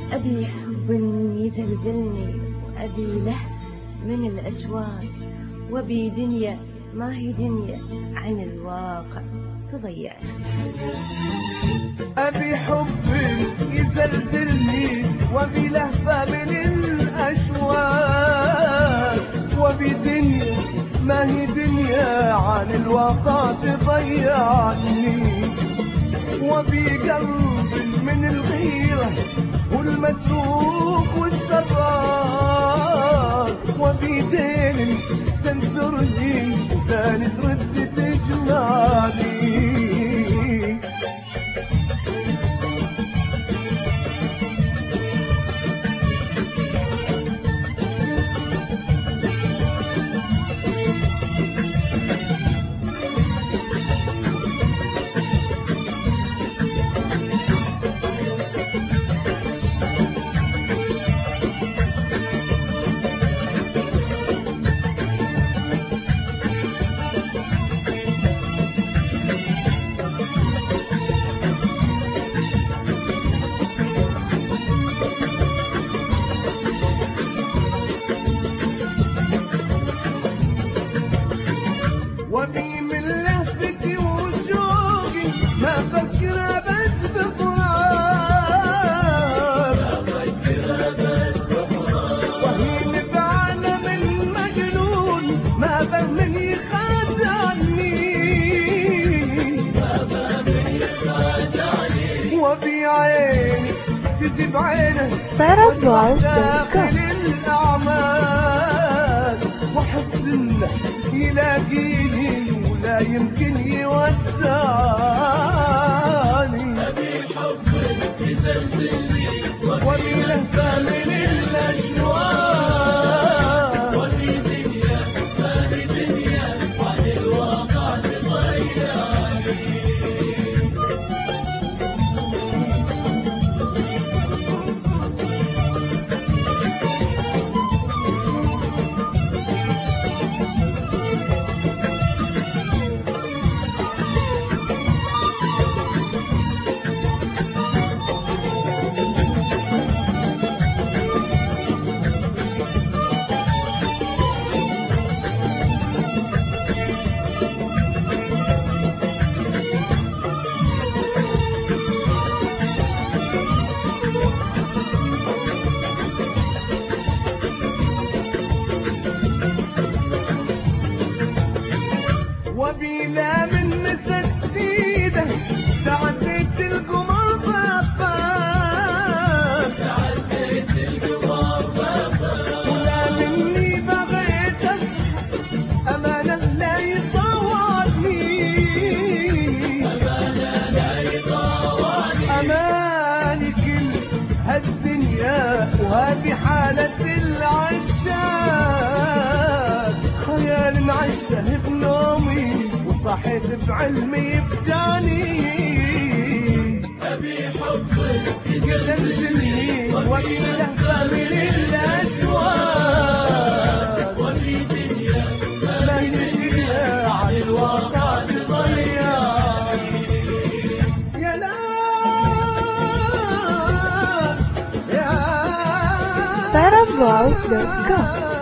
أبي حب يزلزلني، وأبي لهف من الأشواق، وأبي دنيا ما هي دنيا عن الواقع تضيعني. أبي حب يزلزلني، وأبي لهفة من الأشواق، وأبي دنيا ما هي دنيا عن الواقع تضيعني، وأبي قلب من الغيرة والمسروق والسراق، وأبي دين تنثرني وثاني ترد تجمعني. وأبي من لهفتي وشوقي ما فكر أبد بفراق، وهين بعالم المجنون ما فهم يخادعني، وأبي عيني تجي بعينه داخل الأعمال، وأحس إنه يلاقيني ولا يمكن يودعني. أبي حبك يزلزلني، وأبي لهفة من الأشواق، وأبي دنيا ما هي دنيا عن الواقع تضيعني. وأبي لا من مسك ايده تعديت القمر بابا، تعديت القمر بابا، ولا مني بغيت اسحب أمانة لا يطاوعني، أمانة لا يطاوعني. أماني كل هالدنيا وهذه حالة العشاق، خيال عشته بنومي وصحيت بعلمي يفتاني. أبي حبك يزلزلني، وأبي لهفة من الأشواق، وأبي دنيا ما هي دنيا عن الواقع تضيعني. يا لا يا Paravoice.com